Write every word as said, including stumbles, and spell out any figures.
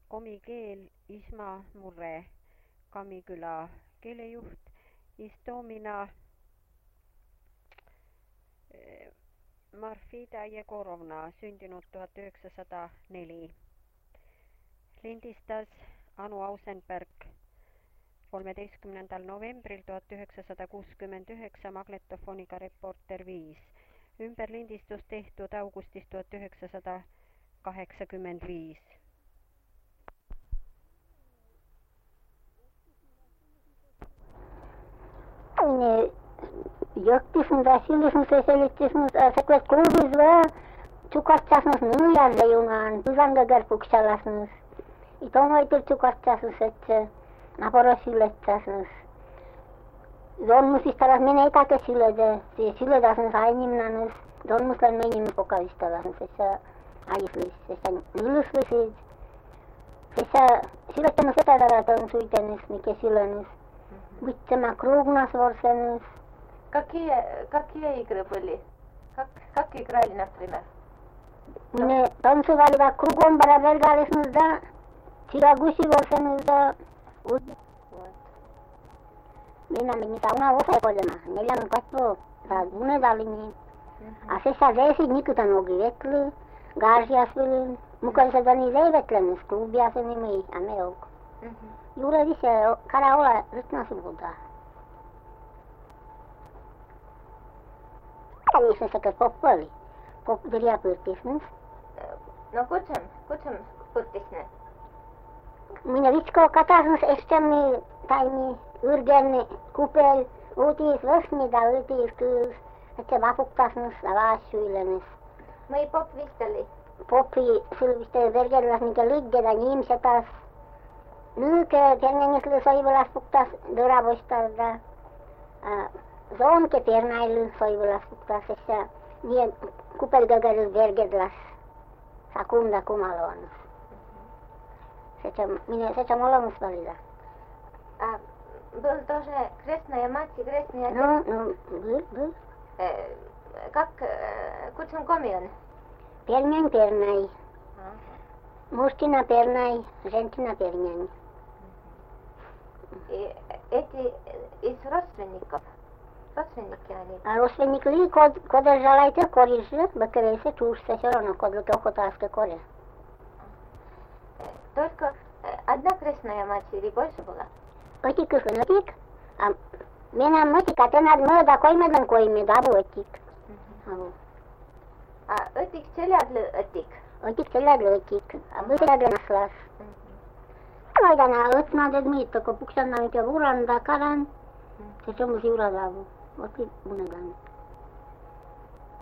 Komi keel Isma Murre, Kamiküla keelejuht, Istoomina Marfida Jegorovna, sündinud tuhat üheksasada neli. Lindistas Anu Ausenberg kolmeteistkümnendal novembril tuhat üheksasada kuuskümmend üheksa magnetofoniga Reporter viis. Ümberlindistus tehtud augustis tuhat üheksasada kaheksakümmend viis. Jõhtismus ja sillismus ja selittismus, se kuet kluubis vä tsukartsasnus nuijalle junaan, pysangagar puksalasnus. I tomoitil tsukartsasus, et se naporo silletasnus. Donmusistalas mene etake sillede, se silletasnus ainimnanus, donmuslan meinimus pokavistalasnus, se se aislis, se se nilluslisid. Se se sillettamus etadarat on suitenus, mikä sillenus. Vitsema kruugnas vorsenus. Какие, какие игры были? Как, как играли, например? Мне танцевали кругом барабергались, да, чирагуси vorsenus, да. Вот. Minä menin saunaan osakolemaan, neljän katsoa, saa unedalini. A se saa veisi nikutan ogi vetly, gaasias vylyn. Mukaan se tani leivetlemis, klubia se nimi, a me olko. Juuri vise, kara olla rytnasivulta. Kävisin sekä poppoli, poppiria pyrkisnus. No kutsam, kutsam pyrkisnus. Minä vitsko katasnus estämi, taimi, yrgenni, kupel, uutis võsmida, uutis küls, et se vapuktasnus ja vaassuilenus. Mõi pop visteli? Poppi sylviste vergellas, mikä liggeda niimsetas. Nyyke ternengislu soivulas puktas döravoistalda. Zonke ternailu soivulas puktas, että niin kupelgagaru vergellas sakunda kumaloonus. Minä se on olemus valida. А был тоже крестная мать и крестный отец? No, no, был, был. Как, kutsun komi on? Pernän pernai. Mustina pernai, женщина pernai. Эти из родственников? Родственники они? А родственники ли кодер жалайте корижи, бакерейсе чушься, все равно кодлуке охотарske коре. Только одна крестная мать или больше была? Ottik kysyn otik. Minä mutika tänään myötä koimedan koime dabu otik. А ötik seljagle ötik? Otik seljagle otik. A seljagle naslas. Vaidana õtsnaded miito, kun puksanna mikä uranda karan. Se semmosi uradavu. Otik unedan.